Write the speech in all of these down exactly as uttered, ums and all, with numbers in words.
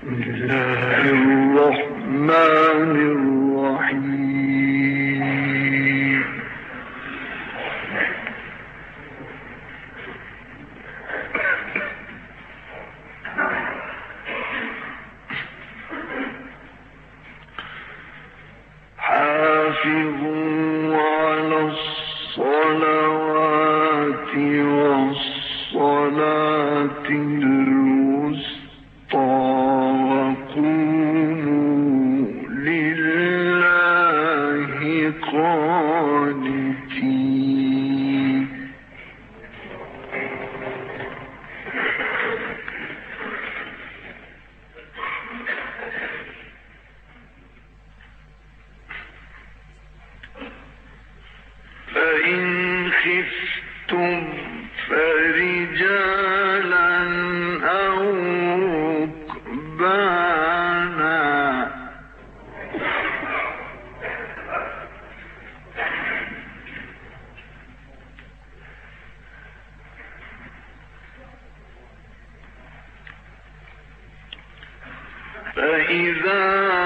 فإذا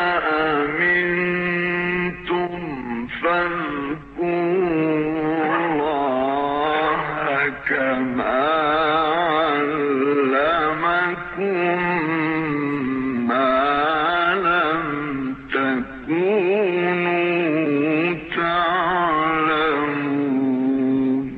أمنتم فاذكروا الله كما علمكم ما لم تكونوا تعلمون.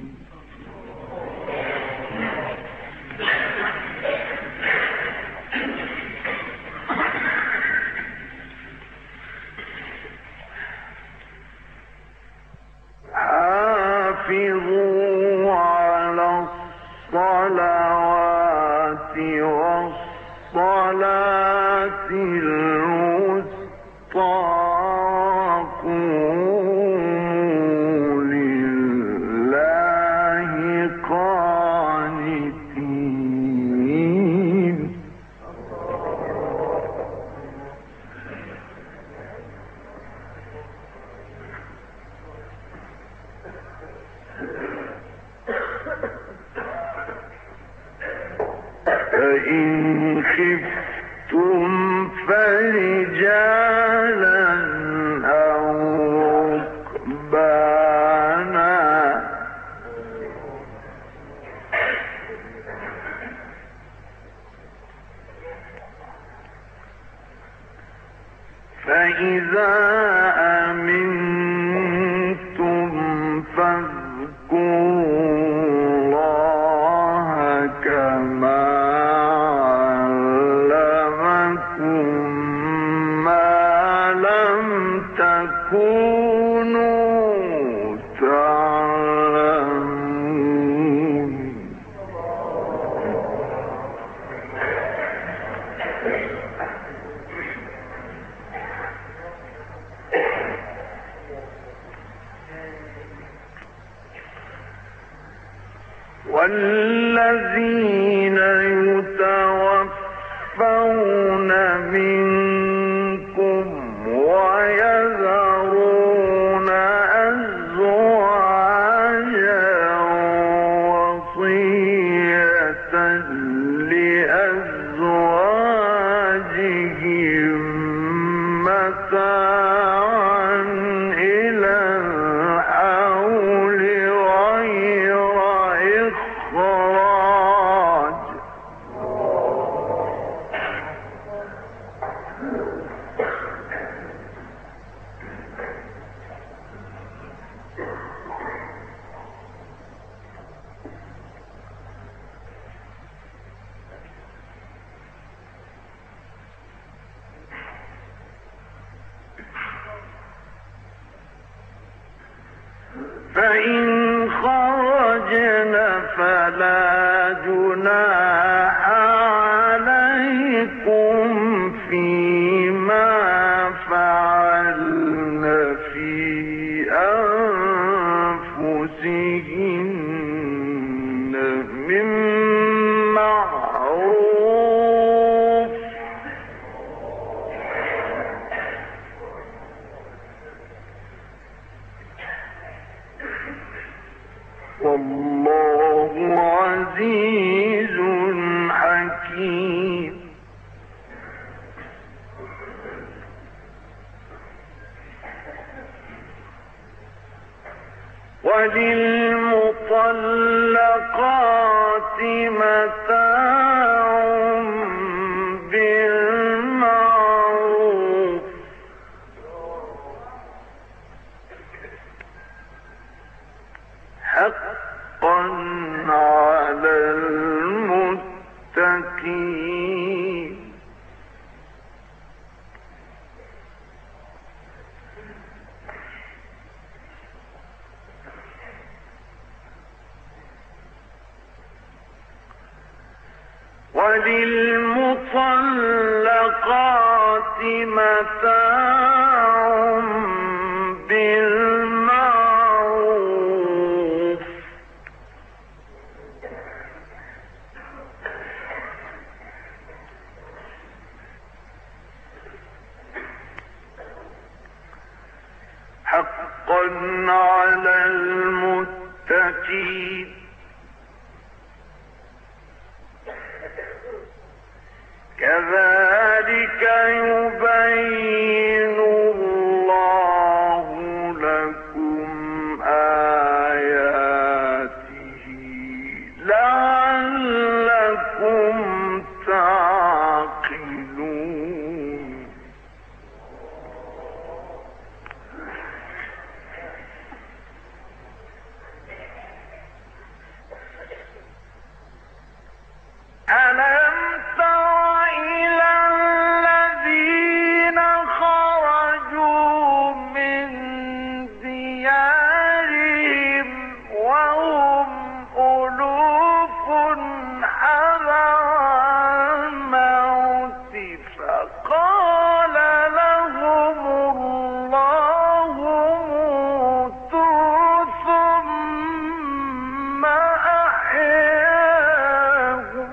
حافظوا على الصلوات والصلاة الوسطى وقوموا لله قانتين. فإن خفتم فرجالا أو ركبانا فإذا أمنتم فاذكروا الله كما تكونوا تعلمون. والذين يتوفون منكم ويذرون أزواجا وصية لأزواجهم متاعا إلى الحول غير إخراج. فإن خرجن فلا جناح عليكم فيما فعلن في أنفسهن من معروف وللمطلقات متاع بالمعروف حقا على المتقين. وللمطلقات متاع بالمعروف حقا على المتقين. كذلك يبين الله لكم آياته لعلكم تعقلون. ألم تر إلى الذين خرجوا من ديارهم وهم ألوف حذر الموت فقال لهم الله موتوا ثم أحياهم.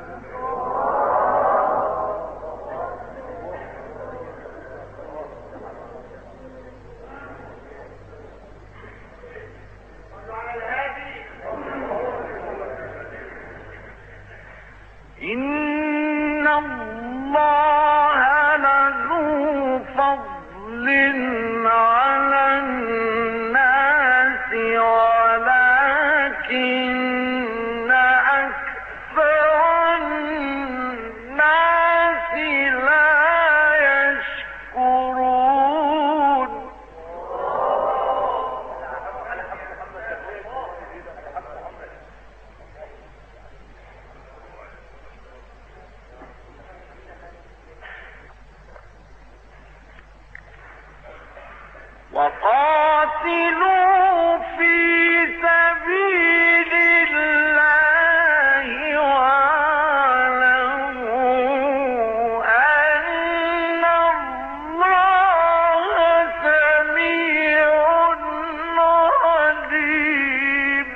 إن الله لذو فضل على الناس ولكن أكثر الناس لا يشكرون. وقاتلوا في سبيل الله واعلموا أن الله سميع عليم.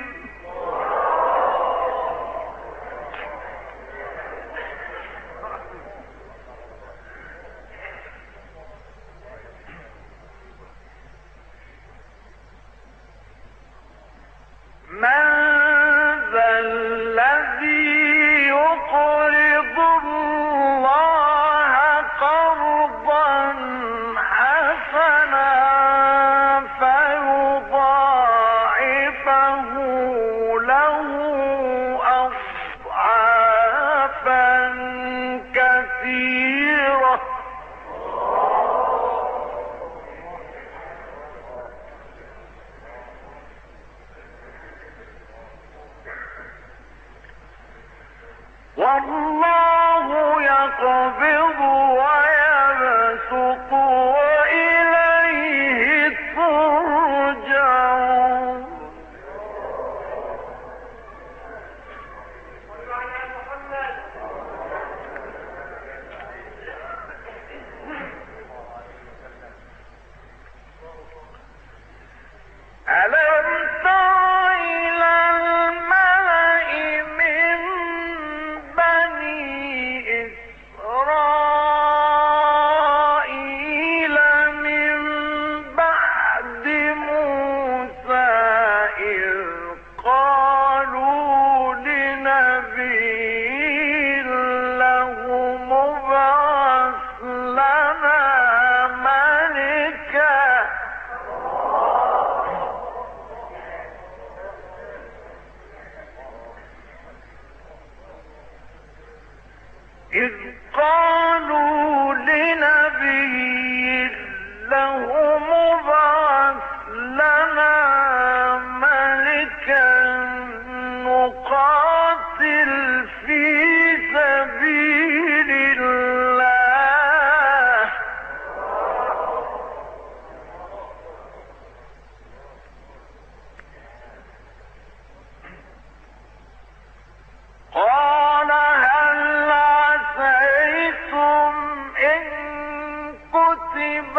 كتب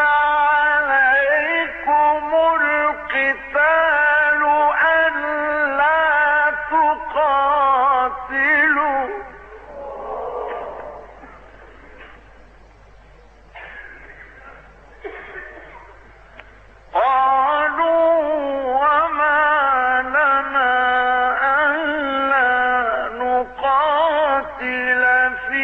عليكم القتال ألا تقاتلوا قالوا وما لنا ألا نقاتل في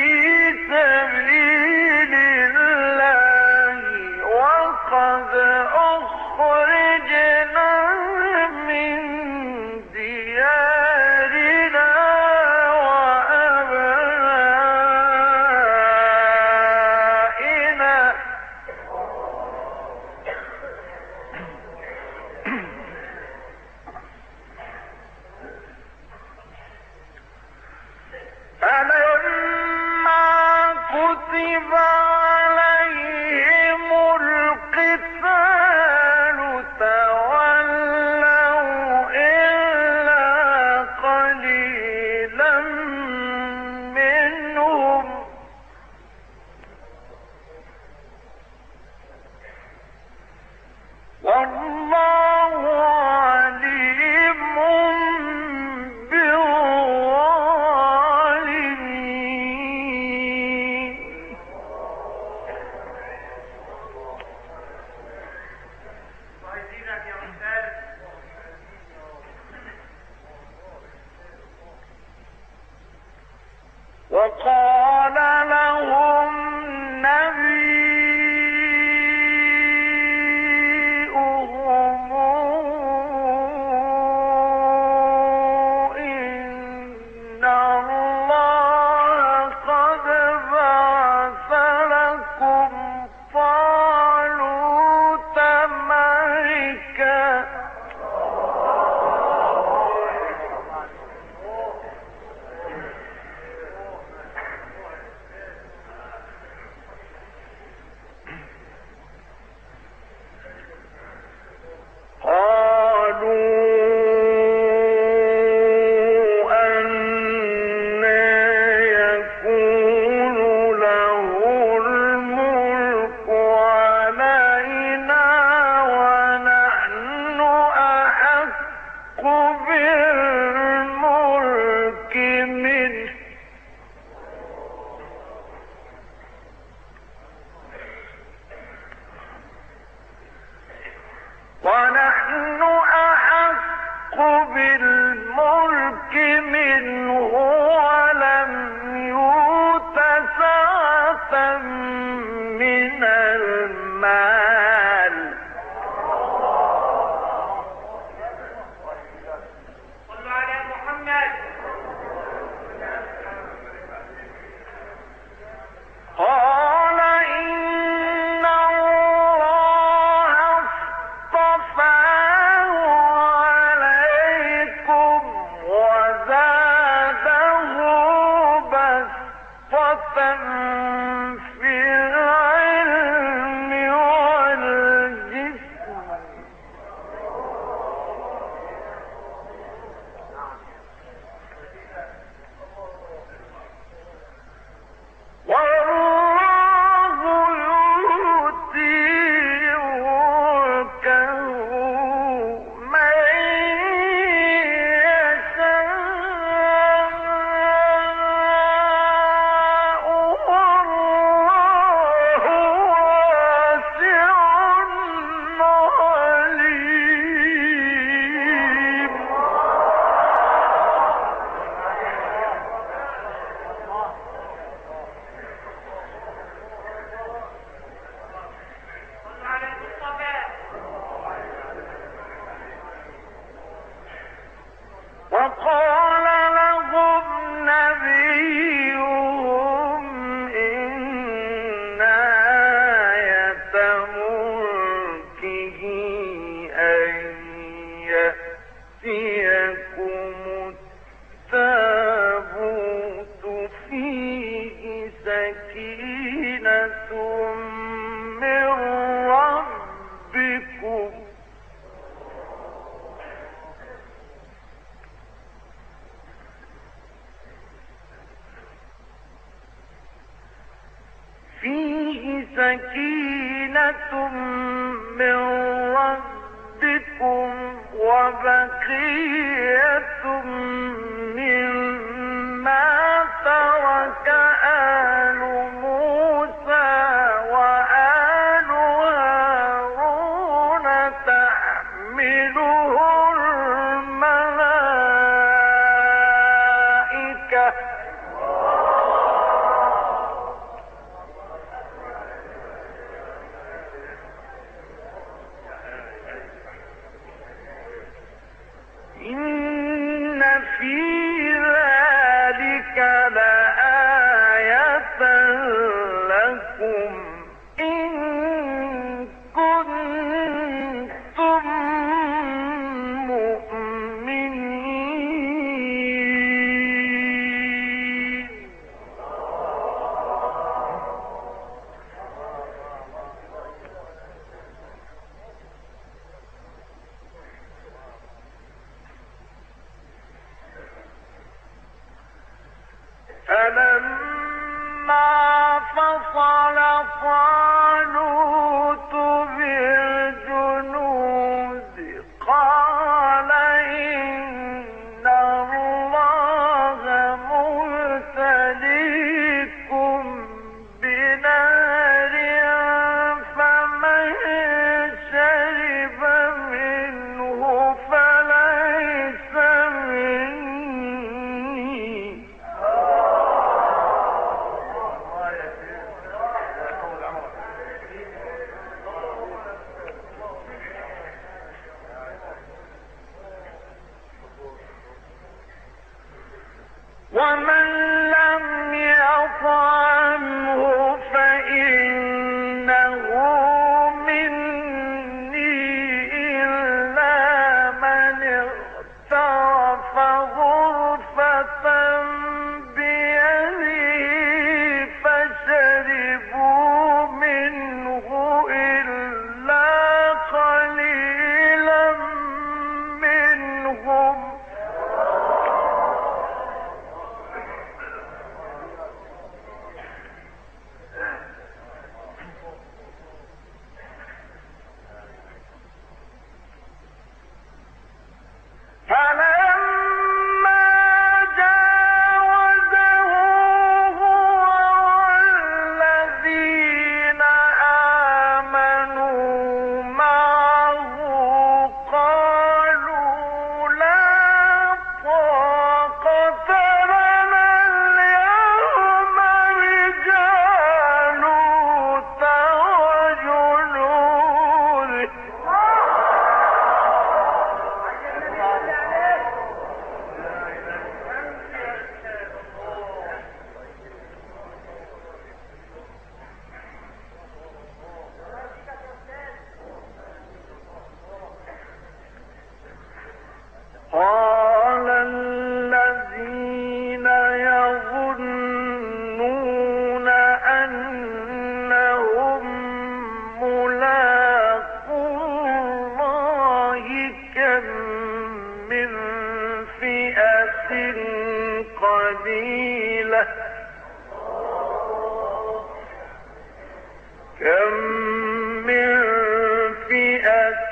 سبيل الله وقد أخرجنا من ديارنا وأبنائنا فلما كتب عليهم القتال تولوا إلا قليلا منهم والله عليم بالظالمين وقال لهم نبيهم إن الله قد بعث لكم طالوت ملكا ونحن أحق بالملك منه ولم يؤت سعة من المال صلوا على محمد قال إن الله اصطفاه عليكم وزاده بسطة في العلم والجسم والله يؤتي ملكه من يشاء والله واسع عليم وقال لهم نبيهم إن آية ملكه أن يأتيكم التابوت فيه سكينة من ربكم فيه سكينة من ربكم وبقية مما ترك آل موسى وآل هارون تحمله الملائكة إن في ذلك لآية لكم إن كنتم مؤمنين. فلما فصل طالوت بالجنود قال إن الله مبتليكم بنهر فمن شرب منه فليس مني ومن لم يطعمه فإنه مني إلا من اغترف غرفة بيده فشربوا منه إلا قليلا منهم فلما جاوزه هو والذين آمنوا معه قالوا لا طاقة لنا اليوم بجالوت وجنوده قال الذين يظنون أنهم ملاقو الله كم من فئة قليلة كم من فئة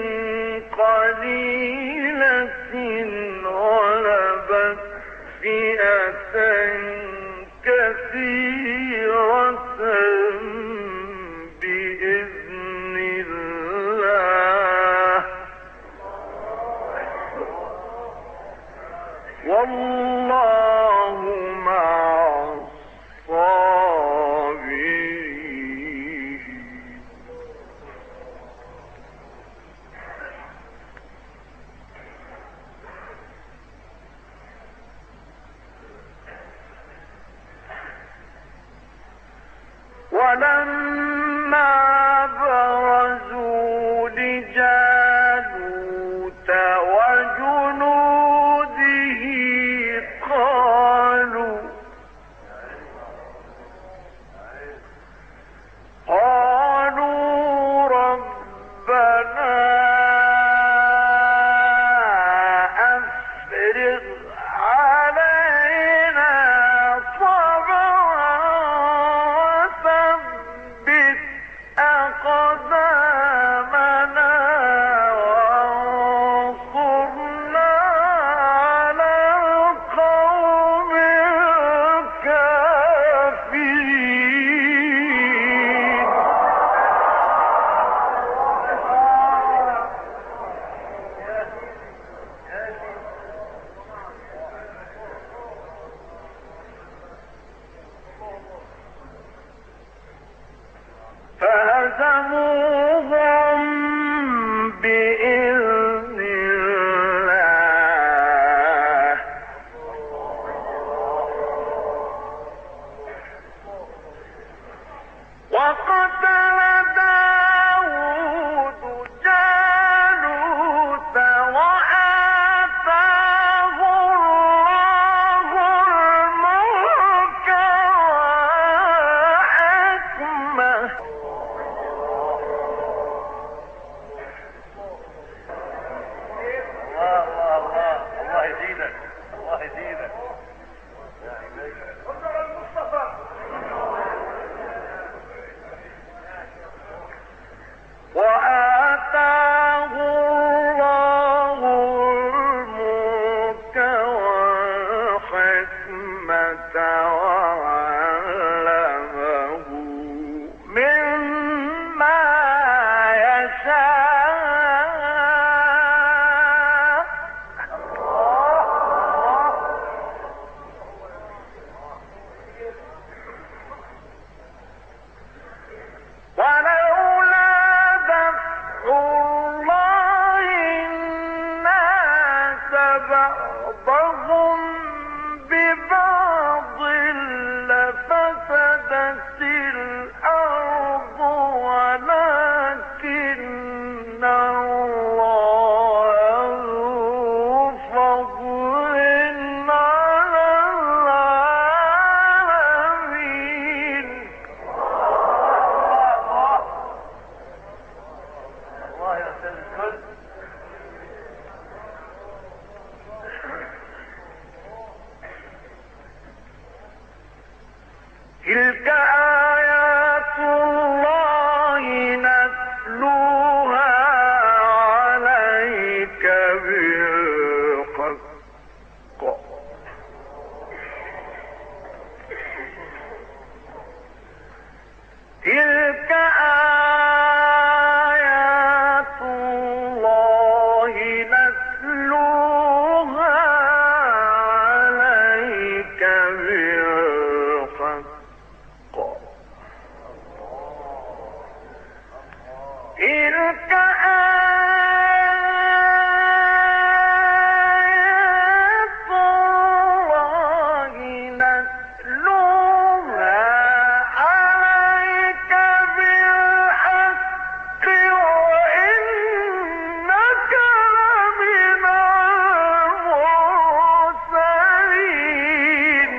قليلة غلبت فئة كثيرة بإذن الله والله مع الصابرين. ولما برزوا لجالوت وجنوده قالوا قالوا ربنا أفرغ علينا صبرا وثبت فهزموهم بإذن الله وقتل داود جالوت وآتاه الله الملك والحكمة الله يزيدك الله يزيدك وآتاه الله الملك والحكمة وعلمه مما يشاء ولولا دفع الله الناس بعضهم ببعض لفسدت الأرض ولكن الله ذو فضل على العالمين الله يرسل الكل تلك آيات الله نتلوها عليك بالحق تلك آيات الله نتلوها عليك بالحق تلك آيات الله نتلوها عليك بالحق وإنك لمن المرسلين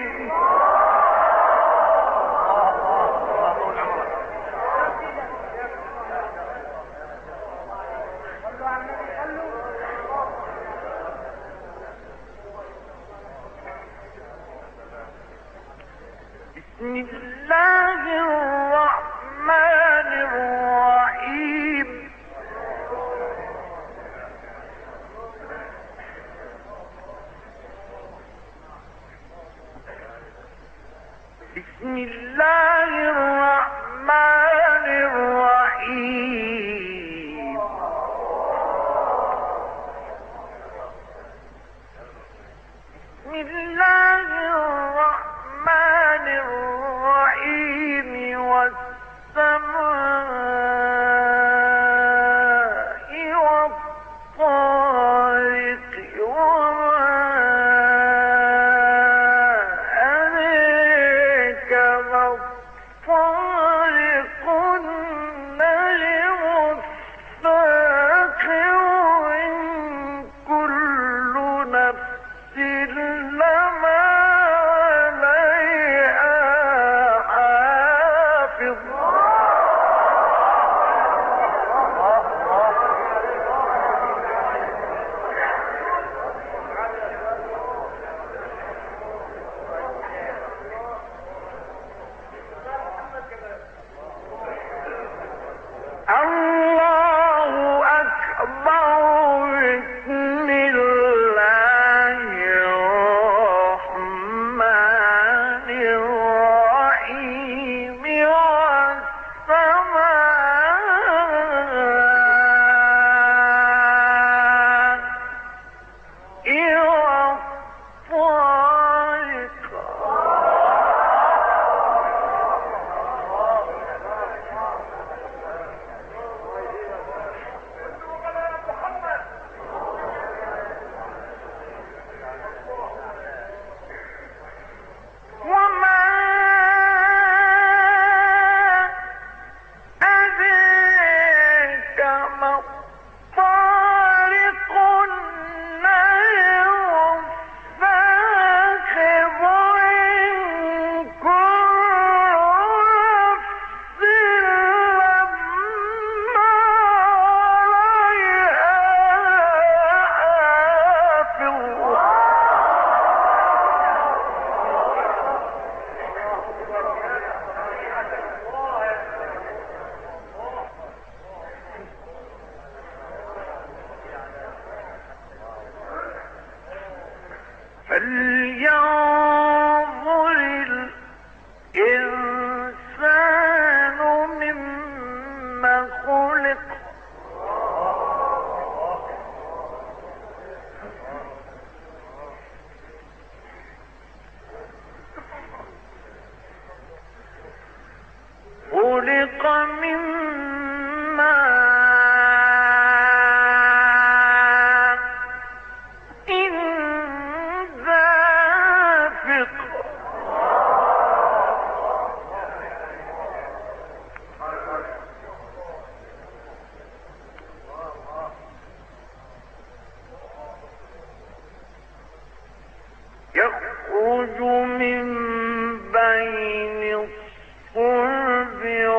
يخرج من بين الصلب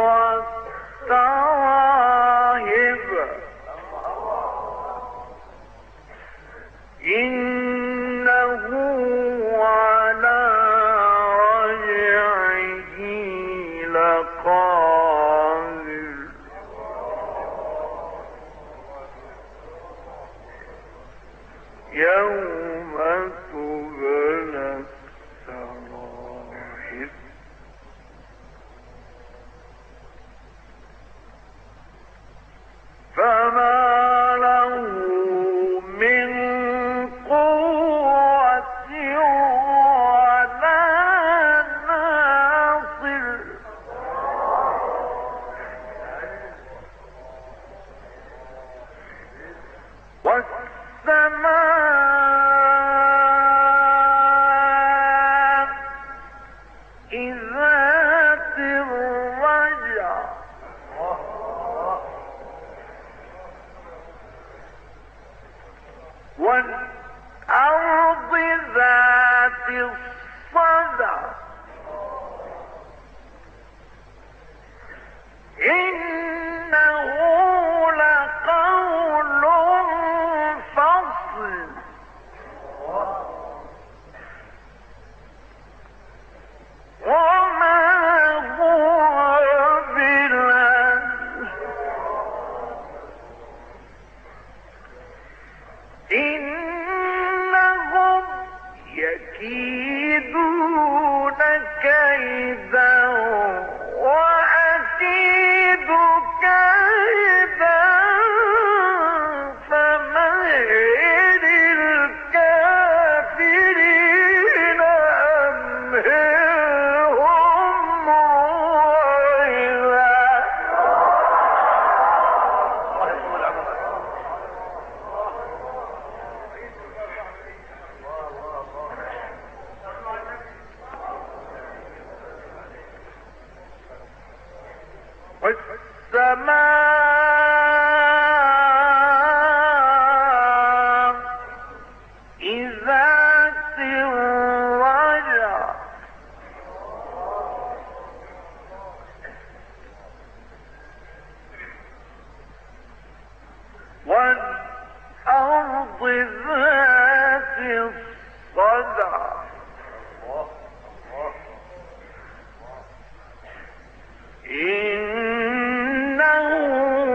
والترائب إنه على رجعه لقادر يوم تبلى السرائر فما له من قوة ولا ناصر والسماء ذات الرجع والأرض ذات الصدع إنه لقول فصل وما هو بالهزل إنهم يكيدون كيدا وأكيد كيدا فمهل الكافرين أمهلهم رويدا والسماء ذات الرجع والأرض ذات الصدع إنه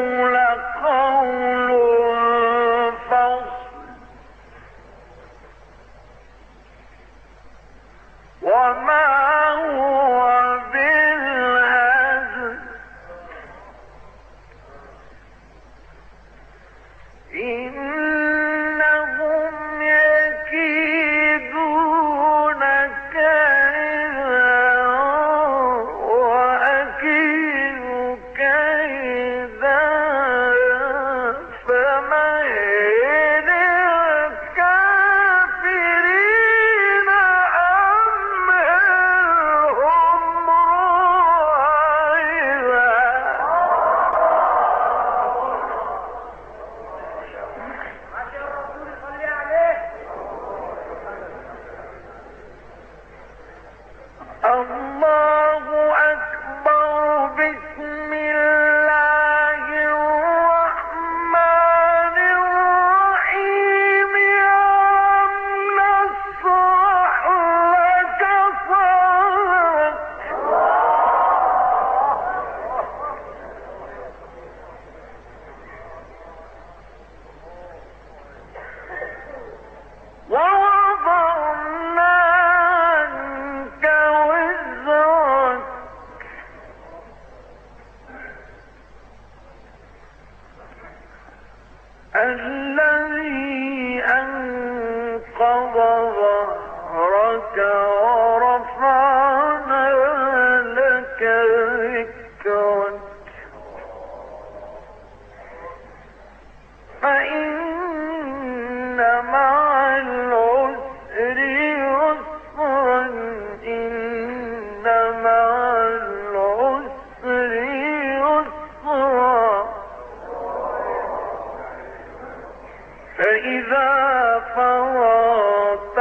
فرغت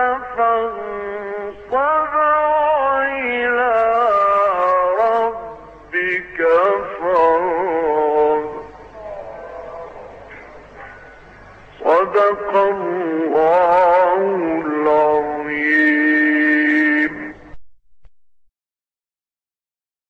فانصب إلى ربك فارغب. صدق الله